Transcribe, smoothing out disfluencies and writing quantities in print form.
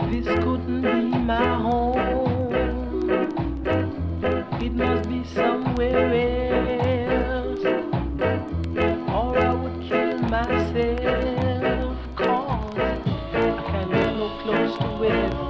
This couldn't be my home. It must be somewhere else, or I would kill myself, 'cause I can't get no close to it.